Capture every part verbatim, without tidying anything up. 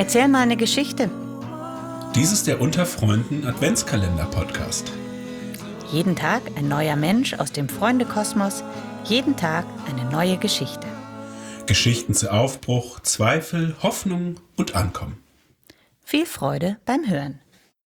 Erzähl mal eine Geschichte. Dies ist der Unter Freunden Adventskalender-Podcast. Jeden Tag ein neuer Mensch aus dem Freundekosmos, jeden Tag eine neue Geschichte. Geschichten zu Aufbruch, Zweifel, Hoffnung und Ankommen. Viel Freude beim Hören.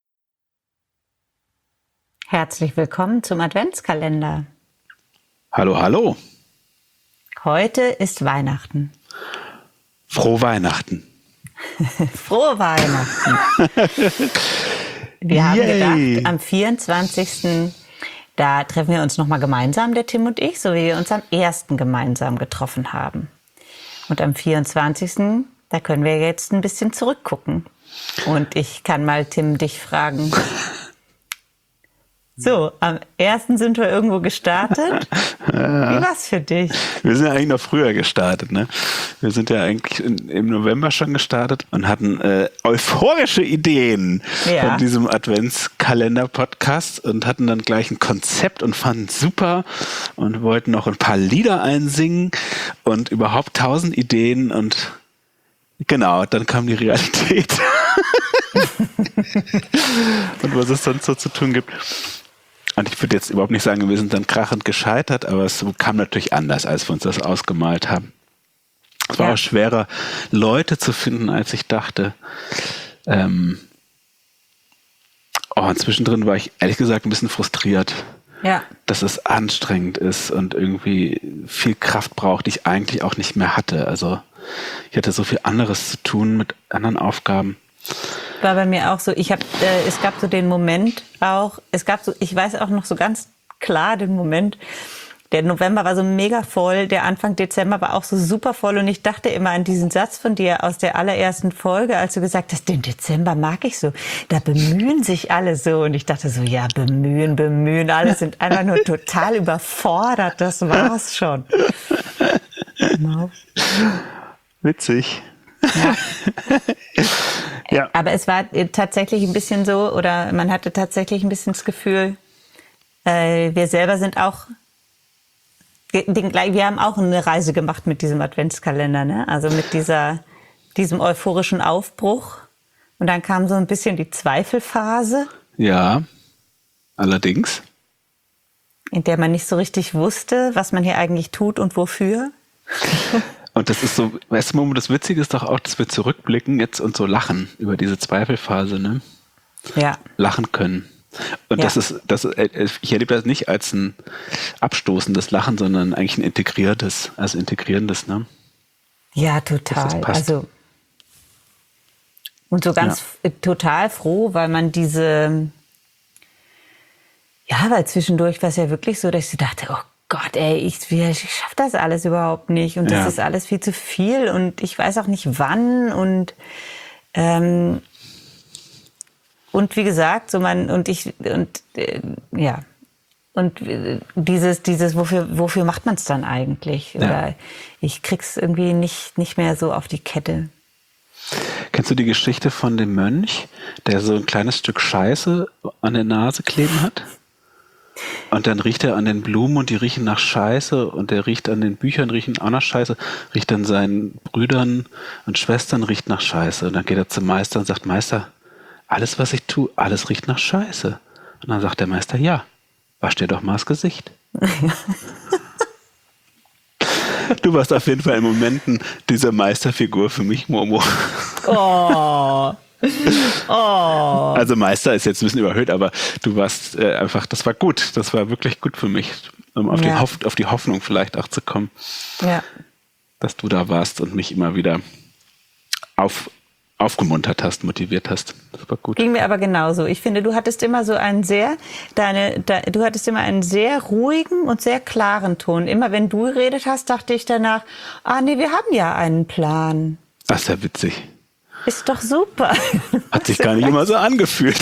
Herzlich willkommen zum Adventskalender. Hallo, hallo. Heute ist Weihnachten. Frohe Weihnachten. Frohe Weihnachten. Wir haben Yay. gedacht, am vierundzwanzigsten da treffen wir uns nochmal gemeinsam, der Tim und ich, so wie wir uns am ersten gemeinsam getroffen haben. Und am vierundzwanzigsten da können wir jetzt ein bisschen zurückgucken. Und ich kann mal, Tim, dich fragen. So, am ersten sind wir irgendwo gestartet. Wie war's für dich? Wir sind ja eigentlich noch früher gestartet, ne? Wir sind ja eigentlich in, im November schon gestartet und hatten äh, euphorische Ideen Ja. von diesem Adventskalender-Podcast und hatten dann gleich ein Konzept und fanden es super und wollten noch ein paar Lieder einsingen und überhaupt tausend Ideen und genau, dann kam die Realität. Und was es sonst so zu tun gibt. Und ich würde jetzt überhaupt nicht sagen, wir sind dann krachend gescheitert, aber es kam natürlich anders, als wir uns das ausgemalt haben. Es war Ja. auch schwerer, Leute zu finden, als ich dachte. Ähm oh, und zwischendrin war ich ehrlich gesagt ein bisschen frustriert, Ja. dass es anstrengend ist und irgendwie viel Kraft braucht, die ich eigentlich auch nicht mehr hatte. Also ich hatte so viel anderes zu tun mit anderen Aufgaben. War bei mir auch so, ich habe, äh, es gab so den Moment auch, es gab so, ich weiß auch noch so ganz klar den Moment, der November war so mega voll, der Anfang Dezember war auch so super voll und ich dachte immer an diesen Satz von dir aus der allerersten Folge, als du gesagt hast, den Dezember mag ich so, da bemühen sich alle so und ich dachte so, ja, bemühen, bemühen, alle sind einfach nur total überfordert, das war's schon. Genau. Witzig. Ja. Ja. Aber es war tatsächlich ein bisschen so, oder man hatte tatsächlich ein bisschen das Gefühl, äh, wir selber sind auch, den, wir haben auch eine Reise gemacht mit diesem Adventskalender, ne? Also mit dieser, diesem euphorischen Aufbruch. Und dann kam so ein bisschen die Zweifelphase, Ja, allerdings. in der man nicht so richtig wusste, was man hier eigentlich tut und wofür. Und das ist so, weißt du, Momo, das Witzige ist doch auch, dass wir zurückblicken jetzt und so lachen über diese Zweifelphase, ne? Ja. Lachen können. Und Ja. das ist, das, ich erlebe das nicht als ein abstoßendes Lachen, sondern eigentlich ein integriertes, also integrierendes, ne? Ja, Dass total. das passt. Also und so ganz f- total froh, weil man diese, ja, weil zwischendurch war es ja wirklich so, dass ich so dachte, oh Gott, ey, ich, ich schaffe das alles überhaupt nicht und das Ja. ist alles viel zu viel und ich weiß auch nicht wann und ähm, und wie gesagt, so man und ich und äh, ja. Und äh, dieses, dieses, wofür, wofür macht man es dann eigentlich? Oder Ja. ich krieg's irgendwie nicht, nicht mehr so auf die Kette. Kennst du die Geschichte von dem Mönch, der so ein kleines Stück Scheiße an der Nase kleben hat? Und dann riecht er an den Blumen und die riechen nach Scheiße und der riecht an den Büchern, riechen auch nach Scheiße, riecht an seinen Brüdern und Schwestern, riecht nach Scheiße. Und dann geht er zum Meister und sagt, Meister, alles, was ich tue, alles riecht nach Scheiße. Und dann sagt der Meister, ja, wasch dir doch mal das Gesicht. Du warst auf jeden Fall in Momenten diese Meisterfigur für mich, Momo. Oh. Oh. Also Meister ist jetzt ein bisschen überhöht, aber du warst äh, einfach, das war gut. Das war wirklich gut für mich, um auf, Ja. die, Hoff, auf die Hoffnung vielleicht auch zu kommen, Ja. dass du da warst und mich immer wieder auf, aufgemuntert hast, motiviert hast. Das war gut. Ging mir aber genauso. Ich finde, du hattest immer so einen sehr, deine, de, du hattest immer einen sehr ruhigen und sehr klaren Ton. Immer wenn du geredet hast, dachte ich danach, ah nee, wir haben ja einen Plan. Das ist ja witzig. Ist doch super. Hat sich gar nicht immer so angefühlt.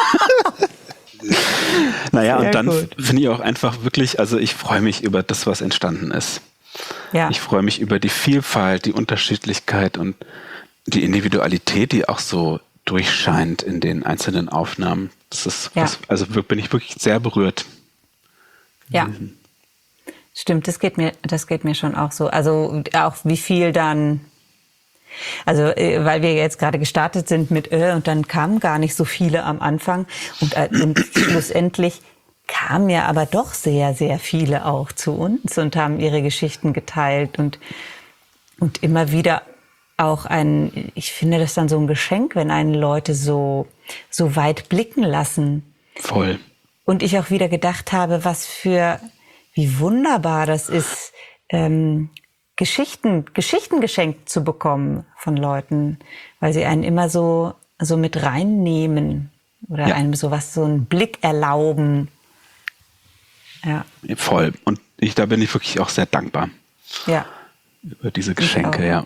Naja, Sehr und dann gut. finde ich auch einfach wirklich, also ich freue mich über das, was entstanden ist. Ja. Ich freue mich über die Vielfalt, die Unterschiedlichkeit und die Individualität, die auch so durchscheint in den einzelnen Aufnahmen. Das ist, Ja. was, also bin ich wirklich sehr berührt. Ja. Stimmt, das geht mir, das geht mir schon auch so. Also auch wie viel dann Also, äh, weil wir jetzt gerade gestartet sind mit äh, und dann kamen gar nicht so viele am Anfang und, äh, und schlussendlich kamen ja aber doch sehr, sehr viele auch zu uns und haben ihre Geschichten geteilt und, und immer wieder auch ein, ich finde das dann so ein Geschenk, wenn einen Leute so, so weit blicken lassen. Voll. Und ich auch wieder gedacht habe, was für, wie wunderbar das ist, ähm, Geschichten, Geschichten geschenkt zu bekommen von Leuten, weil sie einen immer so, so mit reinnehmen oder Ja. einem sowas, so einen Blick erlauben. Ja. Voll. Und ich, da bin ich wirklich auch sehr dankbar Ja. über diese Geschenke, auch. ja.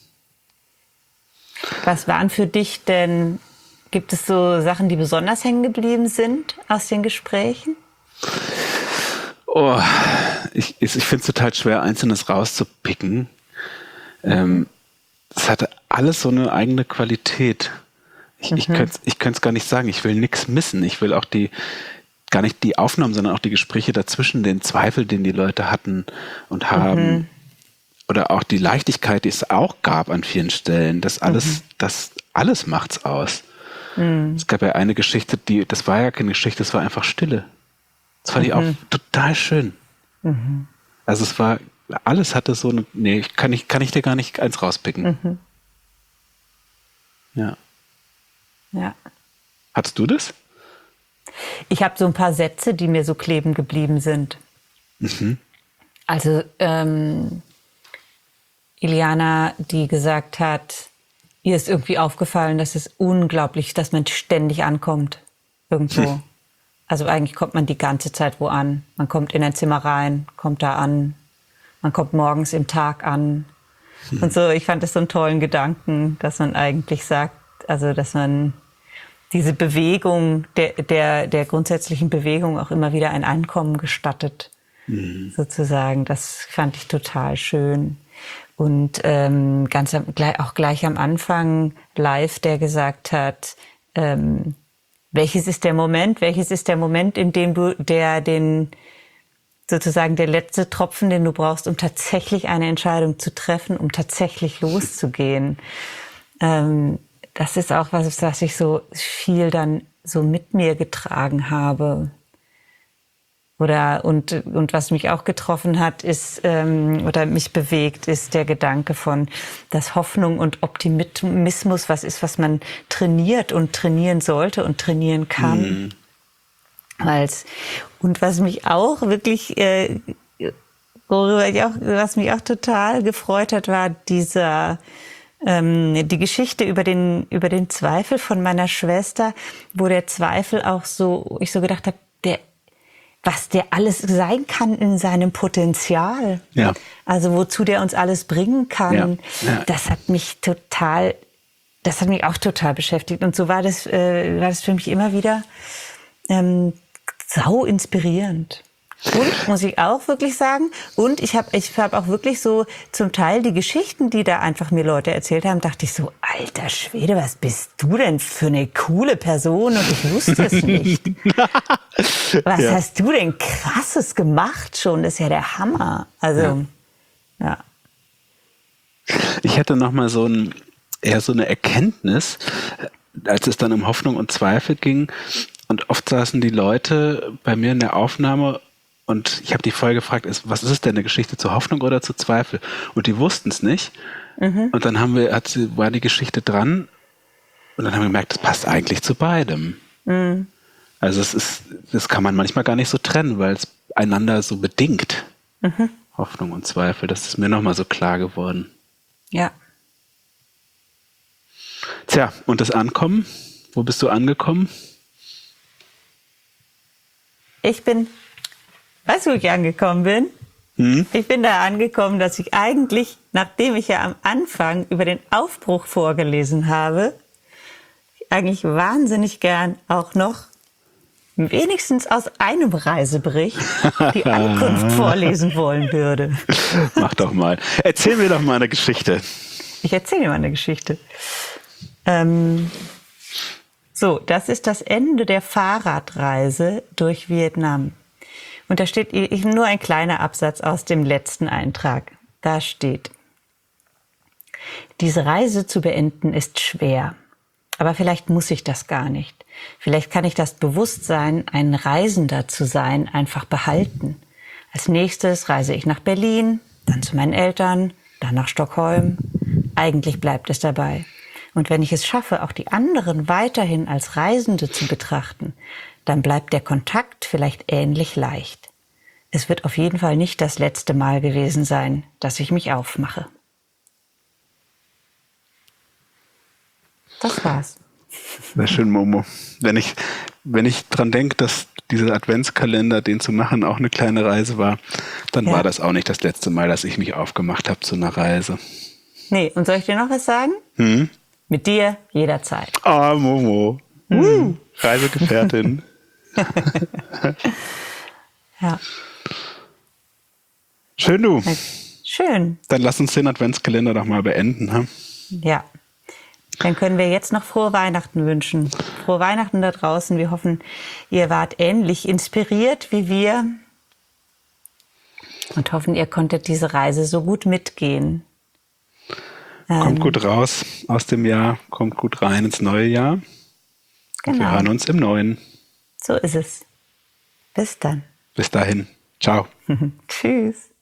Was waren für dich denn, gibt es so Sachen, die besonders hängen geblieben sind aus den Gesprächen? Oh, ich, ich finde es total schwer, Einzelnes rauszupicken. Ähm, es hatte alles so eine eigene Qualität. Ich, ich könnte ich es gar nicht sagen. Ich will nichts missen. Ich will auch die, gar nicht die Aufnahmen, sondern auch die Gespräche dazwischen, den Zweifel, den die Leute hatten und haben. Mhm. Oder auch die Leichtigkeit, die es auch gab an vielen Stellen. Das alles, mhm. das alles macht's aus. Mhm. Es gab ja eine Geschichte, die, das war ja keine Geschichte, das war einfach Stille. Das fand mhm. ich auch total schön. Mhm. Also es war, alles hatte so eine, nee, kann ich, kann ich dir gar nicht eins rauspicken. Mhm. Ja. Ja. Hattest du das? Ich habe so ein paar Sätze, die mir so kleben geblieben sind. Mhm. Also ähm, Iliana, die gesagt hat, ihr ist irgendwie aufgefallen, dass es unglaublich, dass man ständig ankommt irgendwo. Hm. Also eigentlich kommt man die ganze Zeit wo an. Man kommt in ein Zimmer rein, kommt da an. Man kommt morgens im Tag an. Hm. Und so, ich fand das so einen tollen Gedanken, dass man eigentlich sagt, also dass man diese Bewegung, der, der, der grundsätzlichen Bewegung auch immer wieder ein Einkommen gestattet. Hm. Sozusagen. Das fand ich total schön. Und ähm, ganz am, gleich, auch gleich am Anfang live, der gesagt hat, ähm, welches ist der Moment, welches ist der Moment, in dem du der den sozusagen der letzte Tropfen, den du brauchst, um tatsächlich eine Entscheidung zu treffen, um tatsächlich loszugehen. Ähm, das ist auch was, was ich so viel dann so mit mir getragen habe. Oder und und was mich auch getroffen hat, ist ähm, oder mich bewegt, ist der Gedanke von, dass Hoffnung und Optimismus was ist, was man trainiert und trainieren sollte und trainieren kann. Mhm. Weil's, und was mich auch wirklich, äh, worüber ich auch, was mich auch total gefreut hat, war dieser ähm, die Geschichte über den über den Zweifel von meiner Schwester, wo der Zweifel auch so, ich so gedacht habe, der was der alles sein kann in seinem Potenzial. Ja. Also wozu der uns alles bringen kann. Ja. Ja. Das hat mich total, das hat mich auch total beschäftigt. Und so war das, äh, war das für mich immer wieder ähm, sau inspirierend. Und, muss ich auch wirklich sagen, und ich habe ich hab auch wirklich so zum Teil die Geschichten, die da einfach mir Leute erzählt haben, dachte ich so, alter Schwede, was bist du denn für eine coole Person und ich wusste es nicht. Was ja. hast du denn Krasses gemacht schon? Das ist ja der Hammer. Also, ja. ja. Ich hatte noch mal so ein, eher so eine Erkenntnis, als es dann um Hoffnung und Zweifel ging und oft saßen die Leute bei mir in der Aufnahme und ich habe die vorher gefragt, ist, was ist es denn, eine Geschichte zur Hoffnung oder zu Zweifel? Und die wussten es nicht. Mhm. Und dann haben wir, hat sie, war die Geschichte dran und dann haben wir gemerkt, das passt eigentlich zu beidem. Mhm. Also es ist, das kann man manchmal gar nicht so trennen, weil es einander so bedingt. Mhm. Hoffnung und Zweifel, das ist mir nochmal so klar geworden. Ja. Tja, und das Ankommen? Wo bist du angekommen? Ich bin... Weißt du, wo ich angekommen bin? Hm? Ich bin da angekommen, dass ich eigentlich, nachdem ich ja am Anfang über den Aufbruch vorgelesen habe, eigentlich wahnsinnig gern auch noch wenigstens aus einem Reisebericht die Ankunft vorlesen wollen würde. Mach doch mal. Erzähl mir doch mal eine Geschichte. Ich erzähle dir mal eine Geschichte. Ähm, so, das ist das Ende der Fahrradreise durch Vietnam. Und da steht nur ein kleiner Absatz aus dem letzten Eintrag. Da steht: Diese Reise zu beenden ist schwer. Aber vielleicht muss ich das gar nicht. Vielleicht kann ich das Bewusstsein, ein Reisender zu sein, einfach behalten. Als nächstes reise ich nach Berlin, dann zu meinen Eltern, dann nach Stockholm. Eigentlich bleibt es dabei. Und wenn ich es schaffe, auch die anderen weiterhin als Reisende zu betrachten, dann bleibt der Kontakt vielleicht ähnlich leicht. Es wird auf jeden Fall nicht das letzte Mal gewesen sein, dass ich mich aufmache. Das war's. Sehr schön, Momo. Wenn ich, wenn ich dran denke, dass dieser Adventskalender, den zu machen, auch eine kleine Reise war, dann Ja. war das auch nicht das letzte Mal, dass ich mich aufgemacht habe zu einer Reise. Nee, und soll ich dir noch was sagen? Hm? Mit dir jederzeit. Ah, Momo. Uh, Reisegefährtin. Ja. Schön, du. Schön. Dann lass uns den Adventskalender doch mal beenden. Ha? Ja. Dann können wir jetzt noch frohe Weihnachten wünschen. Frohe Weihnachten da draußen. Wir hoffen, ihr wart ähnlich inspiriert wie wir und hoffen, ihr konntet diese Reise so gut mitgehen. Kommt Ähm, gut raus aus dem Jahr, kommt gut rein ins neue Jahr. Und wir Genau. hören uns im neuen. So ist es. Bis dann. Bis dahin. Ciao. Tschüss.